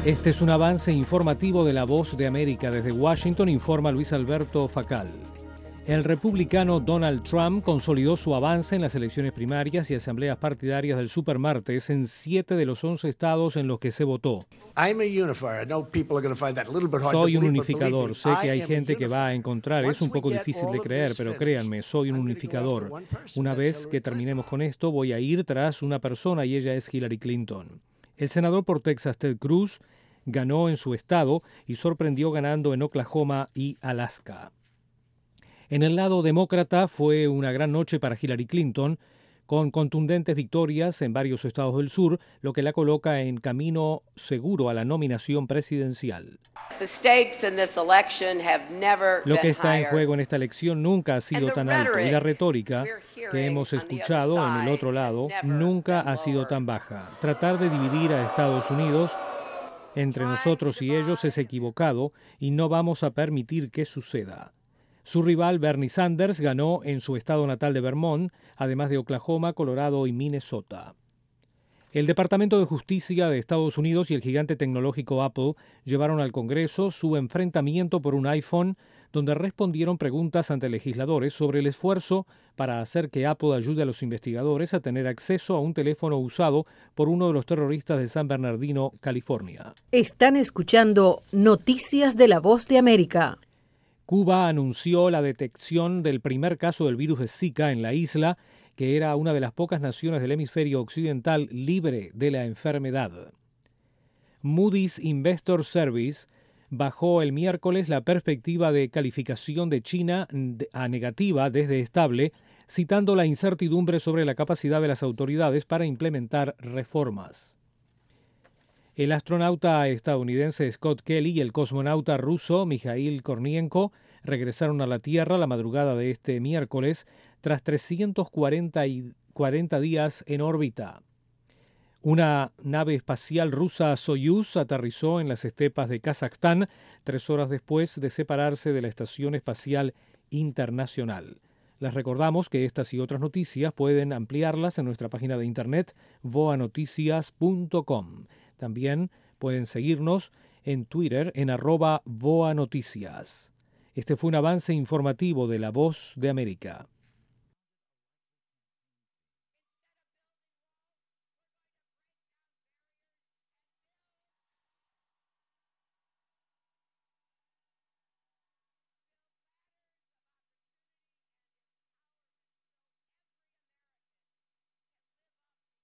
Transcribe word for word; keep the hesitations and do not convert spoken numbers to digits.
Este es un avance informativo de La Voz de América. Desde Washington informa Luis Alberto Facal. El republicano Donald Trump consolidó su avance en las elecciones primarias y asambleas partidarias del supermartes en siete de los once estados en los que se votó. Soy un unificador. Sé que hay gente que va a encontrar. Es un poco difícil de creer, pero créanme, soy un unificador. Una vez que terminemos con esto, voy a ir tras una persona y ella es Hillary Clinton. El senador por Texas, Ted Cruz, ganó en su estado y sorprendió ganando en Oklahoma y Alaska. En el lado demócrata fue una gran noche para Hillary Clinton, con contundentes victorias en varios estados del sur, lo que la coloca en camino seguro a la nominación presidencial. Lo que está en juego en esta elección nunca ha sido tan alto y la retórica que hemos escuchado en el otro lado nunca ha sido tan baja. Tratar de dividir a Estados Unidos entre nosotros y ellos es equivocado y no vamos a permitir que suceda. Su rival Bernie Sanders ganó en su estado natal de Vermont, además de Oklahoma, Colorado y Minnesota. El Departamento de Justicia de Estados Unidos y el gigante tecnológico Apple llevaron al Congreso su enfrentamiento por un iPhone, donde respondieron preguntas ante legisladores sobre el esfuerzo para hacer que Apple ayude a los investigadores a tener acceso a un teléfono usado por uno de los terroristas de San Bernardino, California. Están escuchando Noticias de La Voz de América. Cuba anunció la detección del primer caso del virus de Zika en la isla, que era una de las pocas naciones del hemisferio occidental libre de la enfermedad. Moody's Investor Service bajó el miércoles la perspectiva de calificación de China a negativa desde estable, citando la incertidumbre sobre la capacidad de las autoridades para implementar reformas. El astronauta estadounidense Scott Kelly y el cosmonauta ruso Mikhail Kornienko regresaron a la Tierra la madrugada de este miércoles tras trescientos cuarenta, y cuarenta días en órbita. Una nave espacial rusa Soyuz aterrizó en las estepas de Kazajstán tres horas después de separarse de la Estación Espacial Internacional. Les recordamos que estas y otras noticias pueden ampliarlas en nuestra página de internet voa noticias punto com. También pueden seguirnos en Twitter en arroba voanoticias. Este fue un avance informativo de La Voz de América.